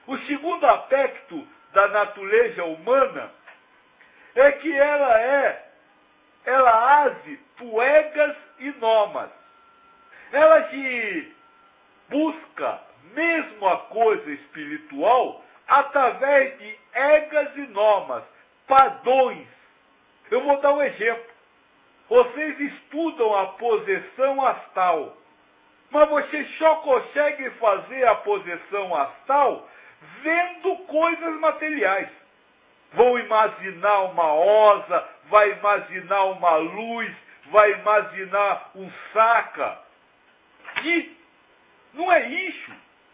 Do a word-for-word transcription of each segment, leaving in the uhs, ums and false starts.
O segundo aspecto da natureza humana é que ela é, ela age poegas e nomas. Ela que busca mesmo a coisa espiritual através de egas e nomas, padrões. Eu vou dar um exemplo. Vocês estudam a projeção astral, mas vocês só conseguem fazer a projeção astral vendo coisas materiais. Vão imaginar uma osa, vai imaginar uma luz, vai imaginar um saca. E não é isso.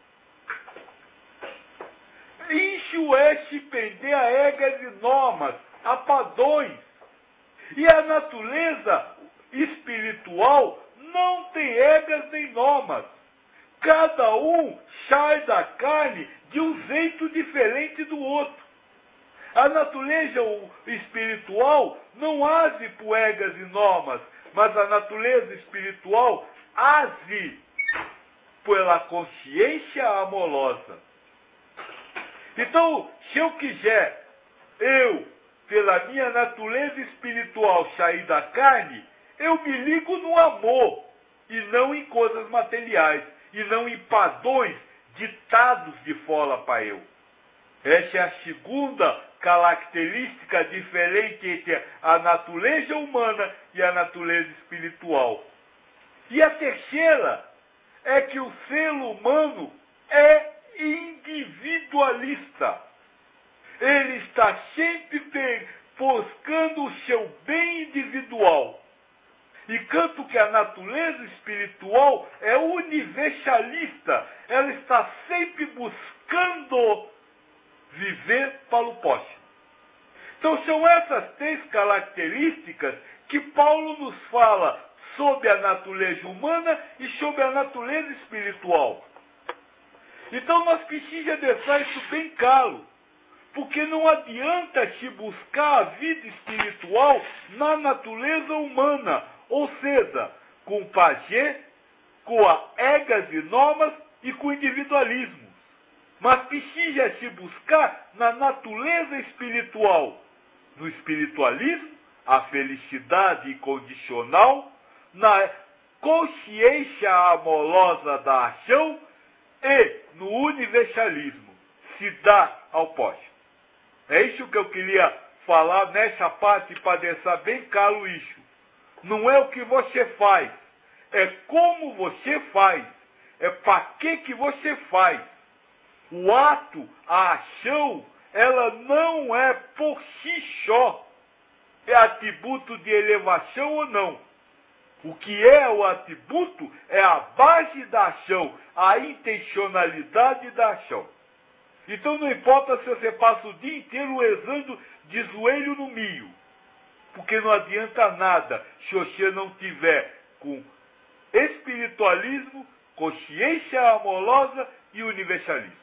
Isso é se prender a egas e normas, a padrões. E a natureza espiritual não tem egas nem normas. Cada um sai da carne de um jeito diferente do outro. A natureza espiritual não age por egas e normas, mas a natureza espiritual age pela consciência amorosa. Então, se eu quiser, eu, pela minha natureza espiritual, sair da carne, eu me ligo no amor, e não em coisas materiais, e não em padrões ditados de fora para eu. Essa é a segunda característica diferente entre a natureza humana e a natureza espiritual. E a terceira é que o ser humano é individualista. Ele está sempre buscando o seu bem individual. Enquanto que a natureza espiritual é universalista. Ela está sempre buscando viver para o próximo. Então são essas três características que Paulo nos fala sobre a natureza humana e sobre a natureza espiritual. Então nós precisamos deixar isso bem claro, porque não adianta se buscar a vida espiritual na natureza humana, ou seja, com pajé, com a egas e normas e com individualismo. Mas precisa se buscar na natureza espiritual, no espiritualismo, a felicidade incondicional, na consciência amorosa da ação e no universalismo, se dá ao próximo. É isso que eu queria falar nessa parte para deixar bem claro isso. Não é o que você faz, é como você faz, é para que que você faz. O ato, a ação, ela não é por si só. É atributo de elevação ou não. O que é o atributo é a base da ação, a intencionalidade da ação. Então não importa se você passa o dia inteiro rezando de joelho no milho, porque não adianta nada se você não tiver com espiritualismo, consciência amorosa e universalismo.